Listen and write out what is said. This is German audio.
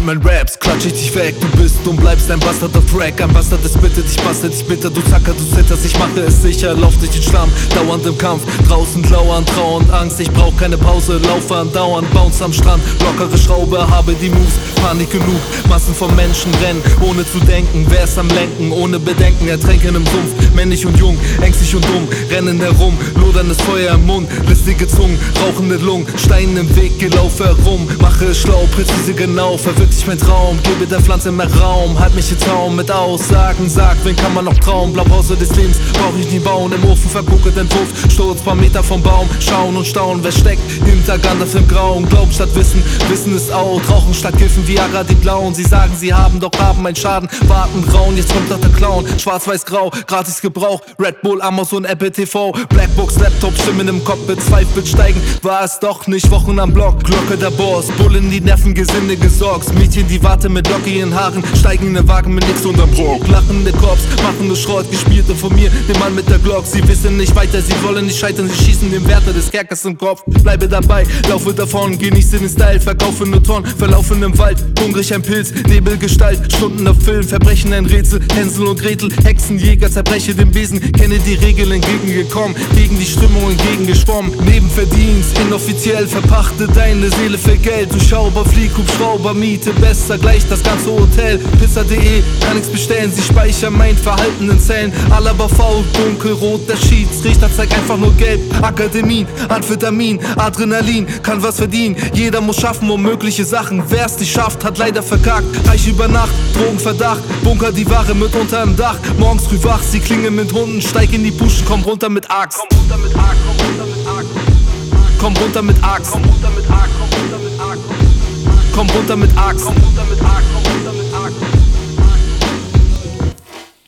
mit meinen Raps klatsch ich dich weg. Du bist und bleibst ein Bastard auf Track. Ein Bastard ist bitter, dich bastet dich bitter. Du Zacker, du zitterst, ich mache es sicher. Lauf durch den Schlamm, dauernd im Kampf. Draußen lauern, Trauer und Angst. Ich brauch keine Pause, laufe andauernd. Bounce am Strand, lockere Schraube, habe die Moves. Panik genug, Massen von Menschen rennen, ohne zu denken. Wer ist am Lenken, ohne Bedenken. Ertränken im Sumpf, männlich und jung, ängstlich und dumm. Rennen herum, loderndes Feuer im Mund. Listige Zungen, rauchende Lungen. Steine im Weg, geh lauf herum. Mache es schlau, präzise genau. Verwirklich mein Traum, gebe der Pflanze mehr Raum. Halt mich im Zaum mit Aussagen, sag, wen kann man noch trauen? Blaupause des Lebens brauch ich nie bauen. Im Ofen verguckt Entwurf, Sturz paar Meter vom Baum. Schauen und staunen, wer steckt hinter Gandalf im Grauen? Glauben statt Wissen, Wissen ist out. Rauchen statt Kiffen, Viagra die Blauen. Sie sagen, sie haben, doch haben einen Schaden. Warten, grauen, jetzt kommt doch der Clown. Schwarz-Weiß-Grau, gratis Gebrauch. Red Bull, Amazon, Apple TV. Blackbox, Laptop, Stimmen im Cockpit. Zweifel steigen, war es doch nicht. Wochen am Block, Glocke der Boss. Bullen, die Nerven, Gesinde gesorgt. Mädchen, die warten mit lockigen Haaren. Steigen in den Wagen mit nix unterm Brock. Lachende Cops, machen nur Schrott. Gespielte von mir, den Mann mit der Glock. Sie wissen nicht weiter, sie wollen nicht scheitern. Sie schießen den Wärter des Kerkers im Kopf. Bleibe dabei, laufe davon. Genieße den Style, verkaufe nur Tonnen. Verlaufen im Wald, hungrig ein Pilz. Nebelgestalt, Stunden auf Film. Verbrechen ein Rätsel, Hänsel und Gretel. Hexenjäger, zerbreche den Besen. Kenne die Regeln entgegengekommen. Gegen die Stimmung entgegengeschwommen. Nebenverdienst, inoffiziell. Verpachte deine Seele für Geld. Du Schauber, Flieg, Hubschrauber, Miete. Besser gleich das ganze Hotel. Pizza.de, kann nichts bestellen. Sie speichern mein Verhalten in Zellen. Alaba faul, dunkelrot, der Schiedsrichter zeigt einfach nur gelb. Akademien, Amphetamin, Adrenalin, kann was verdienen. Jeder muss schaffen, unmögliche Sachen. Wer's nicht schafft, hat leider verkackt. Reich über Nacht, Drogenverdacht. Bunker die Ware mit unterm Dach. Morgens früh wach, sie klingen mit Hunden. Steig in die Puschen, komm runter mit Axt. Komm runter mit Axt, komm runter mit Axt. Komm runter mit Axt, komm runter mit Axt, komm runter mit Axt. Komm runter mit Axt, komm runter mit Axt.